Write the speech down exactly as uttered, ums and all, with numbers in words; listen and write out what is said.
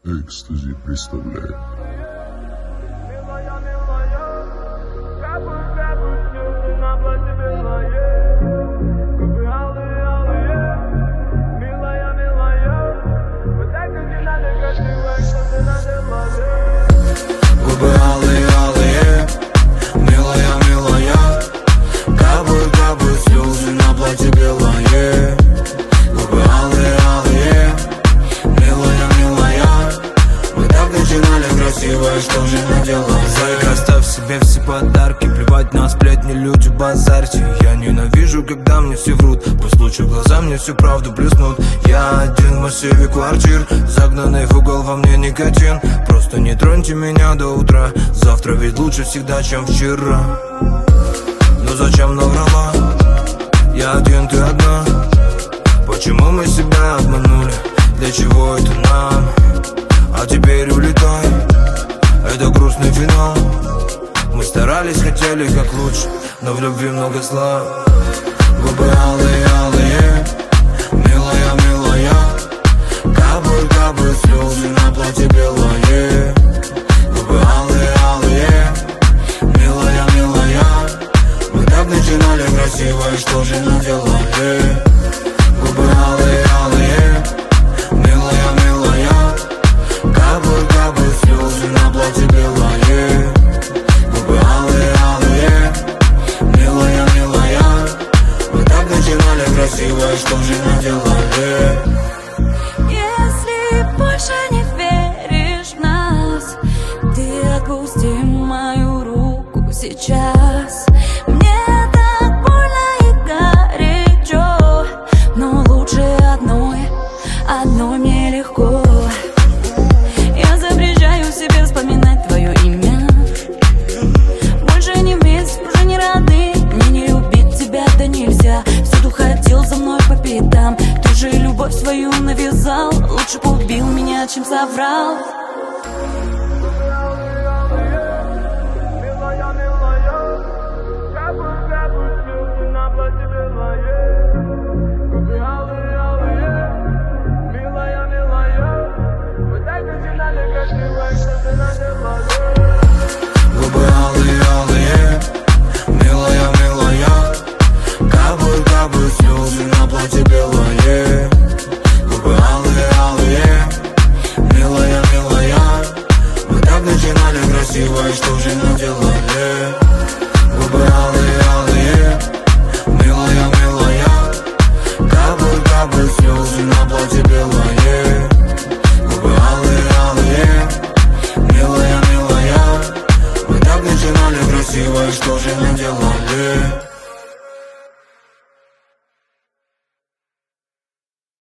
Экстази представляет. Губы алые, алые, милая, милая, капают, капают слезы на платье белое. Губы алые, алые, милая, милая, мы так начинали красиво, что же наделали? Зайка, оставь себе все подарки, плевать на сплетни, люди, базарьте. Я ненавижу, когда мне все врут, пусть лучше в глаза мне всю правду плеснут. Я один в массиве квартир, загнанный в угол, во мне никотин. Просто не троньте меня до утра, завтра ведь лучше всегда, чем вчера. Но зачем наврала? Я один, ты одна. Почему мы себя обманули? Для чего это нам? А теперь улетай, это грустный финал. Мы старались, хотели как лучше, но в любви много зла. Губы алые, алые, милая, милая, капают, капают слезы на платье белое. Губы алые, алые, милая, милая, мы так начинали красиво, и что же наделали? Губы алые, алые, милая, милая, капают, капают слезы на платье белое. Губы алые, алые, милая, милая, мы так начинали красиво, и что же наделали? Если больше не веришь в нас, ты отпусти мою руку сейчас. Мне так больно и горячо, но лучше одной, одной мне легко. Я запрещаю себе вспоминать твое имя. Больше не вместе, уже не родные. Мне не любить тебя, да нельзя. Всюду ходил за мной по пятам, ты же любовь свою навязал. Лучше бы убил меня, чем соврал. Губы алые, алые, милая, милая, капают, капают слезы на платье белое. Губы алые, алые, милая, милая, мы так начинали красиво, и что же наделали? Губы алые, алые, милая, милая, капают, капают слезы на платье белое. Губы алые, алые, милая, милая, мы так начинали красиво, и что же наделали?